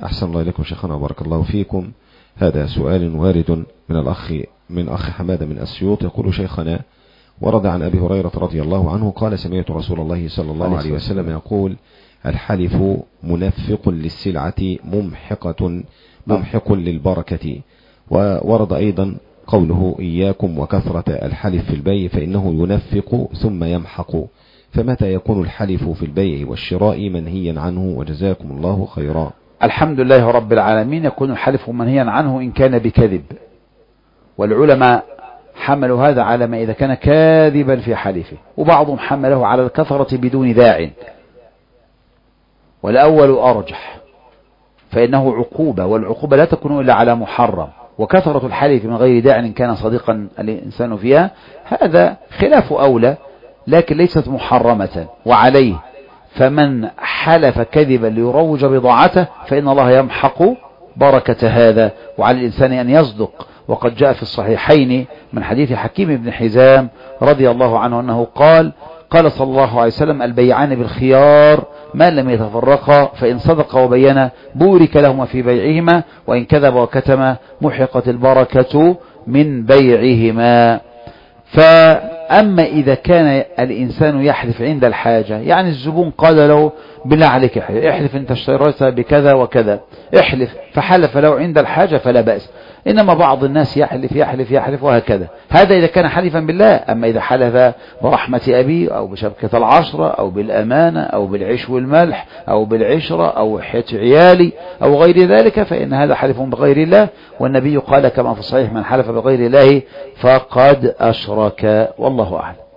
أحسن الله إليكم شيخنا وبارك الله فيكم. هذا سؤال وارد من أخ حمادة من أسيوط، يقول: شيخنا، ورد عن أبي هريرة رضي الله عنه قال: سمعت رسول الله صلى الله عليه وسلم يقول: الحلف منفق للسلعة ممحق للبركة. وورد أيضا قوله: إياكم وكثرة الحلف في البيع فإنه ينفق ثم يمحق. فمتى يكون الحلف في البيع والشراء منهيا عنه؟ وجزاكم الله خيرا. الحمد لله رب العالمين. يكون الحلف منهيا عنه إن كان بكذب، والعلماء حملوا هذا على ما إذا كان كاذبا في حلفه، وبعضهم حمله على الكثرة بدون داع، والأول أرجح، فإنه عقوبة، والعقوبة لا تكون إلا على محرم، وكثرة الحلف من غير داع إن كان صديقا الإنسان فيها هذا خلاف أولى، لكن ليست محرمة. وعليه فمن حلف كذبا ليروج بضاعته فإن الله يمحق بركة هذا، وعلى الإنسان أن يصدق. وقد جاء في الصحيحين من حديث حكيم بن حزام رضي الله عنه أنه قال صلى الله عليه وسلم: البيعان بالخيار ما لم يتفرقا، فإن صدقا وبينا بورك لهما في بيعهما، وإن كذب وكتما محقت البركة من بيعهما. فأما إذا كان الإنسان يحلف عند الحاجة، يعني الزبون قال له: بالله عليك احلف أنت اشتريت بكذا وكذا، احلف، فحلف له عند الحاجة فلا بأس. إنما بعض الناس يحلف وهكذا، هذا إذا كان حلفا بالله. أما إذا حلف برحمة أبي أو بشبكة العشرة أو بالأمانة أو بالعيش والملح أو بالعشرة أو حياة عيالي أو غير ذلك، فإن هذا حلف بغير الله، والنبي قال كما في الصحيح: من حلف بغير الله فقد أشرك، والله أعلم.